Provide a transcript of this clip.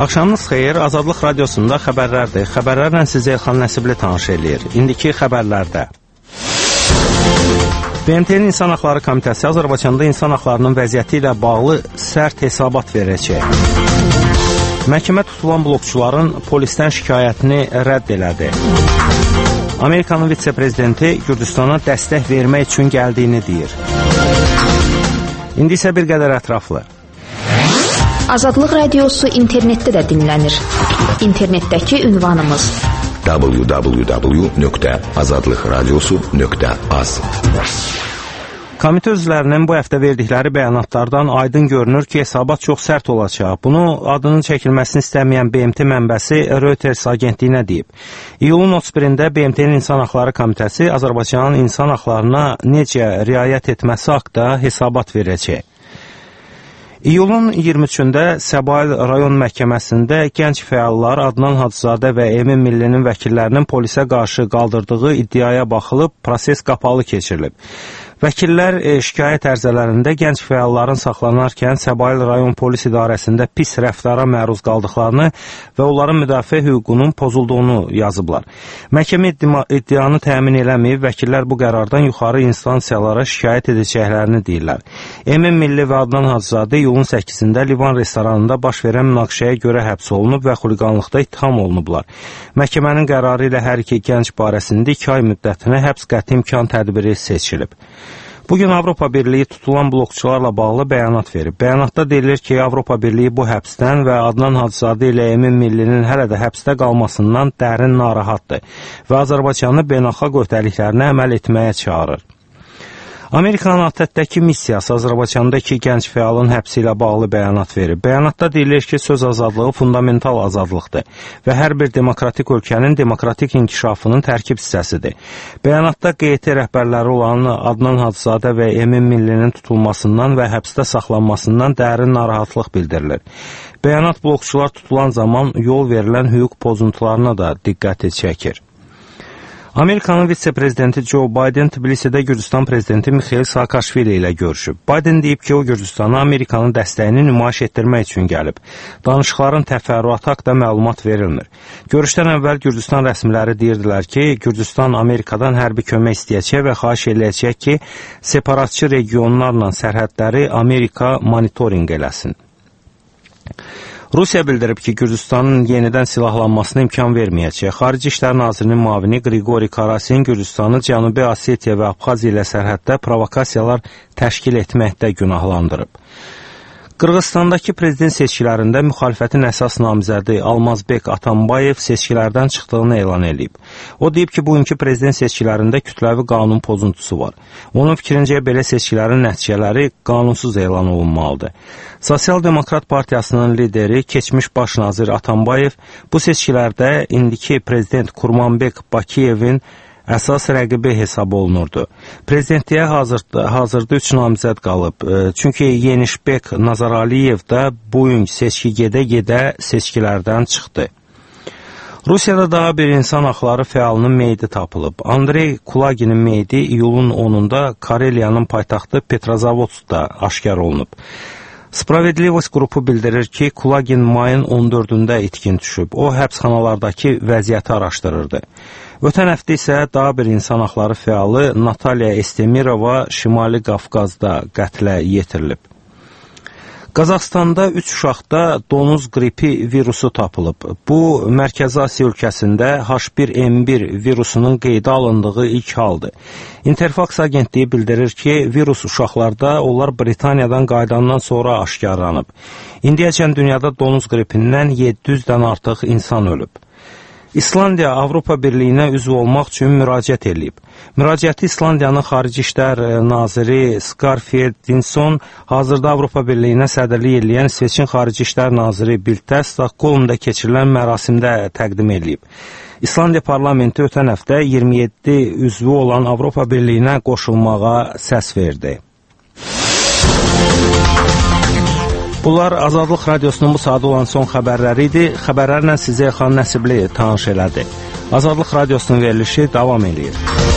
Axşamınız xeyir, Azadlıq Radiosunda xəbərlərdir. Xəbərlərlə sizi Elxan Nəsibli tanış eləyir. İndiki xəbərlərdə. BMT-nin İnsan Haqları Komitəsi Azərbaycanda insan haqlarının vəziyyəti ilə bağlı sərt hesabat verəcək. Məhkəmə tutulan blokçuların polisdən şikayətini rədd elədi. Amerikanın vitse-prezidenti Gürcüstana dəstək vermək üçün gəldiyini deyir. İndi isə bir qədər ətraflı. Azadlıq Radiosu internetdə də dinlənir. İnternetdəki ünvanımız www.azadlıqradiosu.az. Komitə üzvlərinin bu həftə verdikləri bəyanatlardan aydın görünür ki, hesabat çox sərt olacaq. Bunu adının çəkilməsini istəməyən BMT mənbəsi Reuters agentliyinə deyib. İyulun 31-də BMT-nin İnsan Haqları Komitəsi Azərbaycanın insan haqlarına necə riayət etməsi haqqında hesabat verəcək. İyulun 23-də Səbail rayon məhkəməsində gənc fəallar Adnan Hacızadə və Emin Millinin vəkillərinin polisə qarşı qaldırdığı iddiaya baxılıb, proses qapalı keçirilib. Vəkillər şikayət ərizələrində gənc fəalların saxlanarkən Səbail rayon polis idarəsində pis rəftara məruz qaldıqlarını və onların müdafiə hüququnun pozulduğunu yazıblar. Məhkəmə iddianı təmin eləməyib, vəkillər bu qərardan yuxarı instansiyalara şikayət edəcəklərini deyirlər. Emin Milli və Adnan Hacızadə iyulun 8-də Livan restoranında baş verən münaqişəyə görə həbs olunub və xuliqanlıqda ittiham olunublar. Məhkəmənin qərarı ilə hər iki gənc barəsində 2 ay müddətinə həbs qəti imkan tədbiri seçilib. Bugün Avropa Birliyi tutulan blokçularla bağlı bəyanat verib. Bəyanatda deyilir ki, Avropa Birliyi bu həbsdən və Adnan Hacızadə ilə Emin Millinin hələ də həbsdə qalmasından dərin narahatdır və Azərbaycanı beynəlxalq öhdəliklərinə əməl etməyə çağırır. Amerikanın ATƏT-dəki missiyası Azərbaycanda 2 gənc fəalın həbsi ilə bağlı bəyanat verib. Bəyanatda deyilir ki, söz azadlığı fundamental azadlıqdır və hər bir demokratik ölkənin demokratik inkişafının tərkib hissəsidir. Bəyanatda QT rəhbərləri olan Adnan Hacızadə və Emin Millinin tutulmasından və həbsdə saxlanmasından dərin narahatlıq bildirilir. Bəyanat blokçular tutulan zaman yol verilən hüquq pozuntularına da diqqəti çəkir. Amerikanın vitse-prezidenti Joe Biden Tbilisidə Gürcüstan prezidenti Mikhail Saakashvili ilə görüşüb. Biden deyib ki, o Gürcüstana Amerikanın dəstəyini nümayiş etdirmək üçün gəlib. Danışıqların təfərrüatı haqqında məlumat verilmir. Görüşdən əvvəl Gürcüstan rəsmiləri deyirdilər ki, Gürcüstan Amerikadan hərbi kömək istəyəcək və xahiş eləyəcək ki, separatçı regionlarla sərhədləri Amerika monitorinq eləsin. Rusiya bildirib ki, Gürcüstanın yenidən silahlanmasına imkan verməyəcək. Xarici İşlər Nazirinin müavini Qriqori Karasin Gürcüstanı Cənubi Osetiya və Abxaziya ilə sərhəddə provokasiyalar təşkil etməkdə günahlandırıb. Qırğızstandakı prezident seçkilərində müxalifətin əsas namizədi Almazbek Atambayev seçkilərdən çıxdığını elan edib. O deyib ki, bugünkü prezident seçkilərində kütləvi qanun pozuntusu var. Onun fikrincə belə seçkilərin nəticələri qanunsuz elan olunmalıdır. Sosial-Demokrat Partiyasının lideri, keçmiş baş nazir Atambayev bu seçkilərdə indiki prezident Kurmanbek Bakiyevin əsas rəqibi hesab olunurdu. Prezidentliyə hazırda 3 namizəd qalıb. Çünki Yenişbek Nazaraliyev də bugün seçki gedə-gedə seçkilərdən çıxdı. Rusiyada daha bir insan haqları fəalının meyidi tapılıb. Andrey Kulaginin meyidi iyulun 10-da Kareliyanın paytaxtı Petrozavodskda aşkar olunub. Spravedlivost qrupu bildirir ki, Kulagin mayın 14-də itkin düşüb. O, həbsxanalardakı vəziyyəti araşdırırdı. Ötən həftə isə daha bir insan haqları fəalı Natalya Estemirova Şimali Qafqazda qətlə yetirilib. Qazaxstanda 3 uşaqda donuz qripi virusu tapılıb. Bu, Mərkəzi Asiya ölkəsində H1N1 virusunun qeydə alındığı ilk haldır. Interfax agentliyi bildirir ki, virus uşaqlarda onlar Britaniyadan qayıdandan sonra aşkarlanıb. İndiyəcən dünyada donuz qripindən 700-dən artıq insan ölüb. İslandiya Avropa Birliyinə üzv olmaq üçün müraciət edib. Müraciəti İslandiyanın Xarici İşlər Naziri Skarfjerdinson hazırda Avropa Birliyinə sədrlik edən İsveçin Xarici İşlər Naziri Biltə Stockholmda keçirilən mərasimdə təqdim edib. İslandiya parlamenti ötən həftə 27 üzvü olan Avropa Birliyinə qoşulmağa səs verdi. Bunlar Azadlıq Radiosunun bu saatı olan son xəbərləri idi. Xəbərlərlə sizə Elxan Nəsibli tanış elədi. Azadlıq Radiosunun verilişi davam edir.